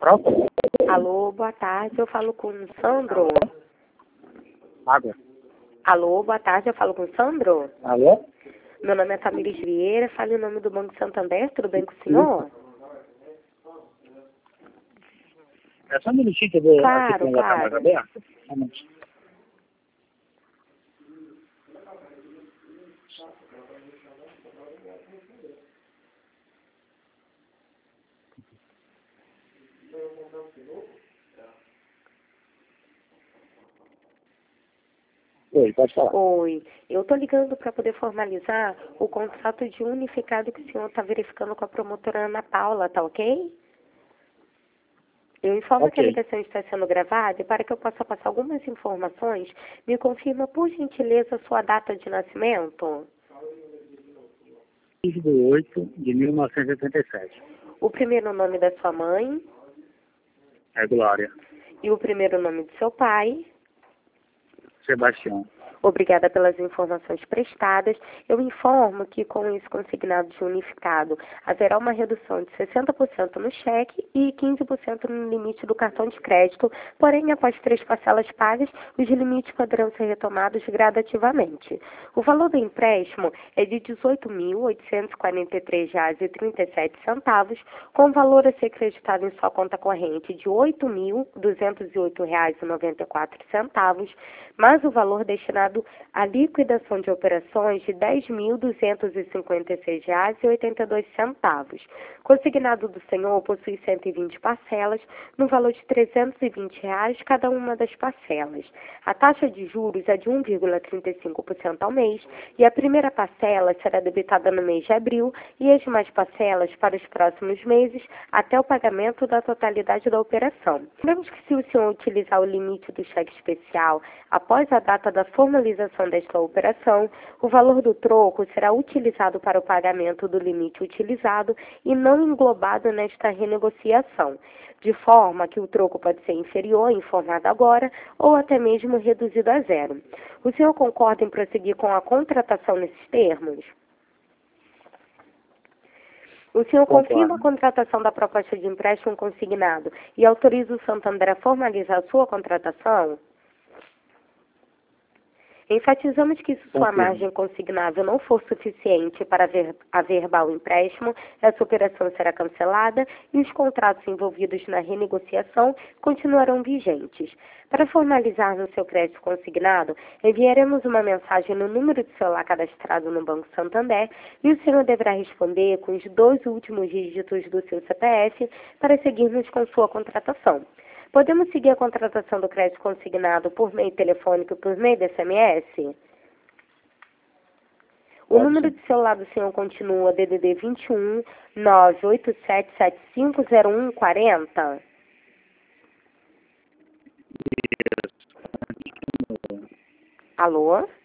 Pronto? Alô, boa tarde, eu falo com o Sandro. Água. Alô, boa tarde, eu falo com o Sandro. Alô? Meu nome é Tamires Vieira, falo em nome do Banco Santander, tudo bem com o senhor? É só um minutinho que eu vou Claro, aqui com a claro. câmera aberta. Um minutinho. Oi, pode falar. Oi, eu tô ligando para poder formalizar o contrato de unificado que o senhor está verificando com a promotora Ana Paula, tá ok? Eu informo que a Ok. ligação está sendo gravada e para que eu possa passar algumas informações, me confirma, por gentileza, a sua data de nascimento. 15 de 8 de 1987. O primeiro nome da sua mãe É Glória. e o primeiro nome do seu pai. Sebastião. Obrigada pelas informações prestadas. Eu informo que com esse consignado de unificado haverá uma redução de 60% no cheque e 15% no limite do cartão de crédito, porém, após 3 parcelas pagas, os limites poderão ser retomados gradativamente. O valor do empréstimo é de R$ 18.843,37, com valor a ser creditado em sua conta corrente de R$ 8.208,94, mais o valor destinado à liquidação de operações de R$ 10.256,82. Consignado do senhor possui 120 parcelas, no valor de R$ 320 cada uma das parcelas. A taxa de juros é de 1,35% ao mês e a primeira parcela será debitada no mês de abril e as demais parcelas para os próximos meses até o pagamento da totalidade da operação. Lembramos que se o senhor utilizar o limite do cheque especial após a data da formalização desta operação, o valor do troco será utilizado para o pagamento do limite utilizado e não englobado nesta renegociação, de forma que o troco pode ser inferior, informado agora, ou até mesmo reduzido a zero. O senhor concorda em prosseguir com a contratação nesses termos? O senhor confirma a contratação da proposta de empréstimo consignado e autoriza o Santander a formalizar a sua contratação? Enfatizamos que se sua margem consignável não for suficiente para averbar o empréstimo, essa operação será cancelada e os contratos envolvidos na renegociação continuarão vigentes. Para formalizar no seu crédito consignado, enviaremos uma mensagem no número de celular cadastrado no Banco Santander e o senhor deverá responder com os 2 últimos dígitos do seu CPF para seguirmos com sua contratação. Podemos seguir a contratação do crédito consignado por meio telefônico e por meio de SMS? O número de celular do senhor continua DDD 21 987750140? Alô?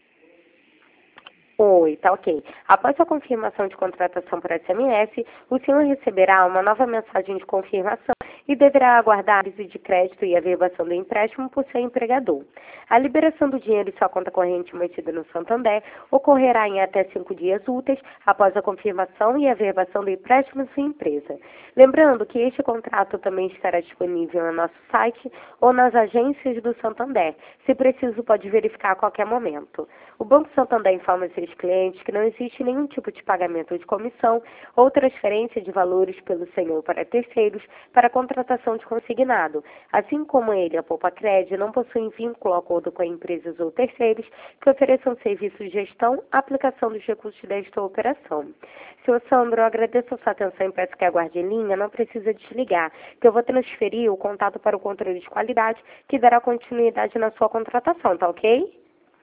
Oi, tá ok. Após a confirmação de contratação por SMS, o senhor receberá uma nova mensagem de confirmação e deverá aguardar a análise de crédito e averbação do empréstimo por seu empregador. A liberação do dinheiro em sua conta corrente mantida no Santander ocorrerá em até 5 dias úteis após a confirmação e averbação do empréstimo em sua empresa. Lembrando que este contrato também estará disponível no nosso site ou nas agências do Santander. Se preciso, pode verificar a qualquer momento. O Banco Santander informa seus clientes que não existe nenhum tipo de pagamento de comissão ou transferência de valores pelo senhor para terceiros para a contratação de consignado. Assim como ele, a Poupa Cred, não possui vínculo ou acordo com empresas ou terceiros que ofereçam serviços de gestão, aplicação dos recursos desta operação. Senhor Sandro, eu agradeço a sua atenção e peço que aguarde em linha, não precisa desligar, que eu vou transferir o contato para o controle de qualidade que dará continuidade na sua contratação, tá ok?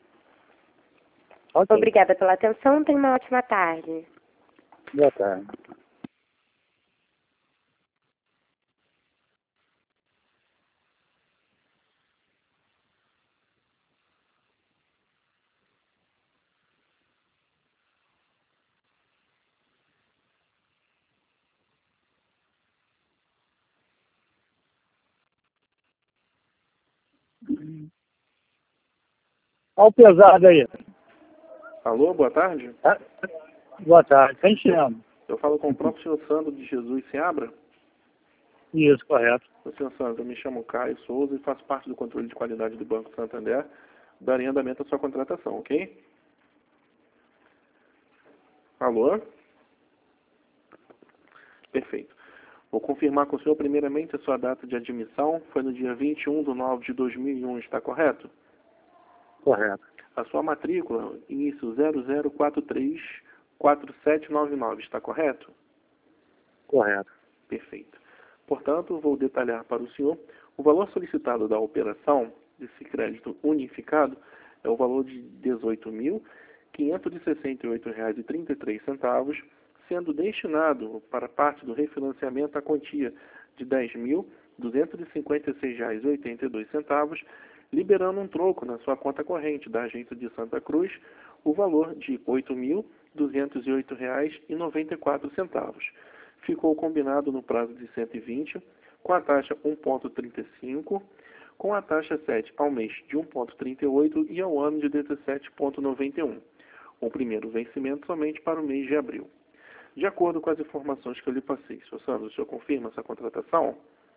Ok. Obrigada pela atenção, tenha uma ótima tarde. Boa tarde. Olha o pesado aí. Alô, boa tarde. Ah, boa tarde. Quem chama? Eu falo com o próprio senhor Sandro de Jesus Seabra. Isso, correto. Senhor Sandro, eu me chamo Caio Souza e faço parte do controle de qualidade do Banco Santander. Darei andamento à sua contratação, ok? Alô? Perfeito. Vou confirmar com o senhor, primeiramente, a sua data de admissão. Foi no dia 21/9/2001, está correto? Correto. A sua matrícula, início 00434799, está correto? Correto. Perfeito. Portanto, vou detalhar para o senhor o valor solicitado da operação desse crédito unificado é o valor de R$ 18.568,33, sendo destinado para parte do refinanciamento a quantia de R$ 10.256,82, liberando um troco na sua conta corrente da agência de Santa Cruz, o valor de R$ 8.208,94. Ficou combinado no prazo de 120, com a taxa 1,35, com a taxa 7 ao mês de 1,38 e ao ano de 17,91. O primeiro vencimento somente para o mês de abril. De acordo com as informações que eu lhe passei, Sr. Sandro, o senhor confirma essa contratação?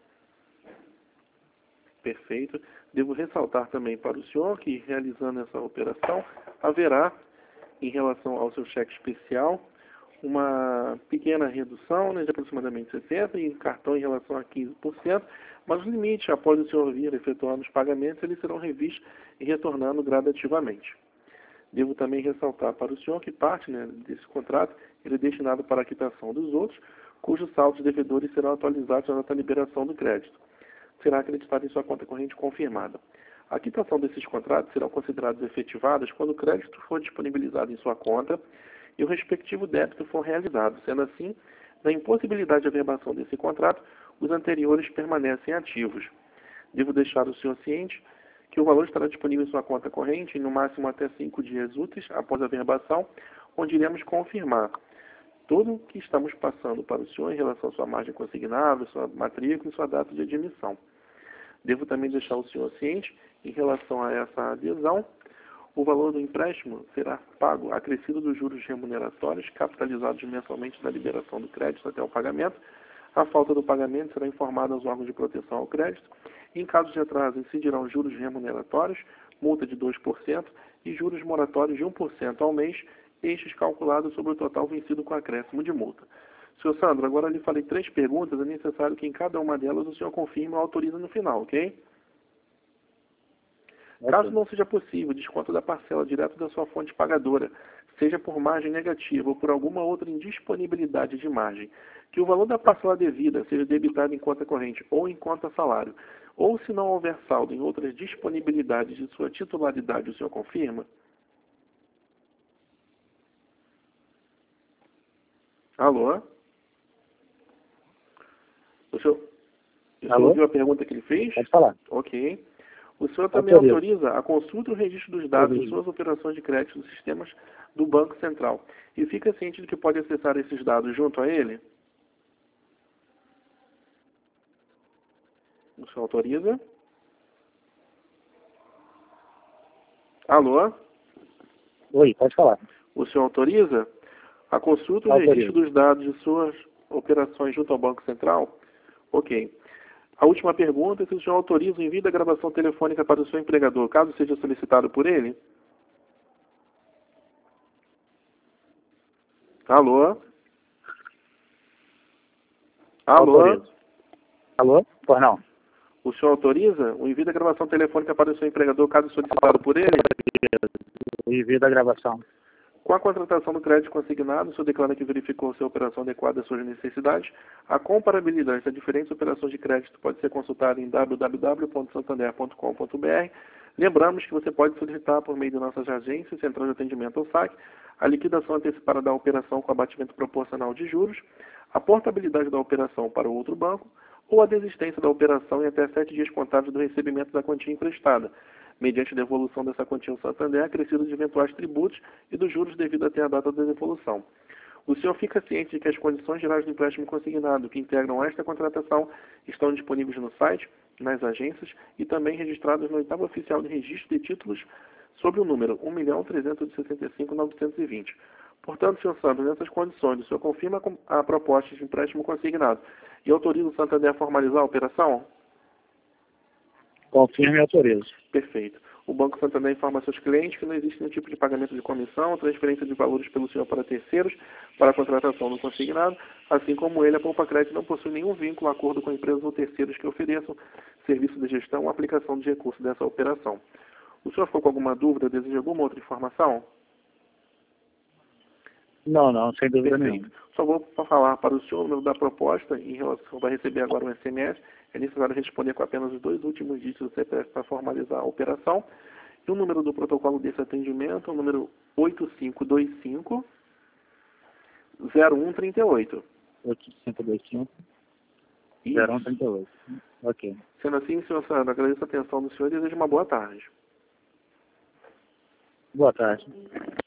Perfeito. Devo ressaltar também para o senhor que, realizando essa operação, haverá, em relação ao seu cheque especial, uma pequena redução, né, de aproximadamente 60%, e em cartão em relação a 15%, mas os limites, após o senhor vir efetuando os pagamentos, eles serão revistos e retornando gradativamente. Devo também ressaltar para o senhor que parte, né, desse contrato ele é destinado para a quitação dos outros, cujos saldos devedores serão atualizados na data da liberação do crédito. Será acreditado em sua conta corrente confirmada. A quitação desses contratos serão considerados efetivadas quando o crédito for disponibilizado em sua conta e o respectivo débito for realizado. Sendo assim, na impossibilidade de averbação desse contrato, os anteriores permanecem ativos. Devo deixar o senhor ciente que o valor estará disponível em sua conta corrente em no máximo até 5 dias úteis após a averbação, onde iremos confirmar tudo o que estamos passando para o senhor em relação à sua margem consignável, sua matrícula e sua data de admissão. Devo também deixar o senhor ciente em relação a essa adesão. O valor do empréstimo será pago acrescido dos juros remuneratórios capitalizados mensalmente na liberação do crédito até o pagamento. A falta do pagamento será informada aos órgãos de proteção ao crédito. Em caso de atraso, incidirão juros remuneratórios, multa de 2% e juros moratórios de 1% ao mês, estes calculados sobre o total vencido com acréscimo de multa. Sr. Sandro, agora eu lhe falei 3 perguntas, é necessário que em cada uma delas o senhor confirme ou autorize no final, ok? Caso não seja possível, desconto da parcela direto da sua fonte pagadora, seja por margem negativa ou por alguma outra indisponibilidade de margem, que o valor da parcela devida seja debitado em conta corrente ou em conta salário, ou se não houver saldo em outras disponibilidades de sua titularidade, o senhor confirma? Alô? O senhor ouviu a pergunta que ele fez? Pode falar. Ok. O senhor também autoriza a consulta e o registro dos dados de suas operações de crédito nos sistemas do Banco Central. E fica ciente de que pode acessar esses dados junto a ele? O senhor autoriza? Alô? Oi, pode falar. O senhor autoriza a consulta e o registro dos dados de suas operações junto ao Banco Central? Ok. A última pergunta é se o senhor autoriza o envio da gravação telefônica para o seu empregador, caso seja solicitado por ele? Alô? Alô? Autorizo. Alô? Pois não. O senhor autoriza o envio da gravação telefônica para o seu empregador, caso solicitado por ele? O envio da gravação. Com a contratação do crédito consignado, o senhor declara que verificou se a operação adequada às suas necessidades. A comparabilidade das diferentes operações de crédito pode ser consultada em www.santander.com.br. Lembramos que você pode solicitar por meio de nossas agências, Central de Atendimento ou SAC, a liquidação antecipada da operação com abatimento proporcional de juros, a portabilidade da operação para o outro banco ou a desistência da operação em até 7 dias contáveis do recebimento da quantia emprestada, mediante devolução dessa quantia ao Santander, acrescido de eventuais tributos e dos juros devido até a data da devolução. O senhor fica ciente de que as condições gerais do empréstimo consignado que integram esta contratação estão disponíveis no site, nas agências e também registradas no oitavo oficial de registro de títulos sob o número 1.365.920. Portanto, senhor Sandro, nessas condições, o senhor confirma a proposta de empréstimo consignado E autoriza o Santander a formalizar a operação? Confirme e autorizo. Perfeito. O Banco Santander informa a seus clientes que não existe nenhum tipo de pagamento de comissão, transferência de valores pelo senhor para terceiros, para a contratação do consignado, assim como ele, a Poupa Crédito não possui nenhum vínculo, acordo com empresas ou terceiros que ofereçam serviço de gestão ou aplicação de recursos dessa operação. O senhor ficou com alguma dúvida, deseja alguma outra informação? Não, sem dúvida nenhuma. Só vou falar para o senhor o número da proposta, em relação, vai receber agora um SMS, é necessário responder com apenas os 2 últimos dígitos do CPF para formalizar a operação. E o número do protocolo desse atendimento é o número 8525 0138. 8525 Isso. 0138. Ok. Sendo assim, senhor Sandro, agradeço a atenção do senhor e desejo uma boa tarde. Boa tarde.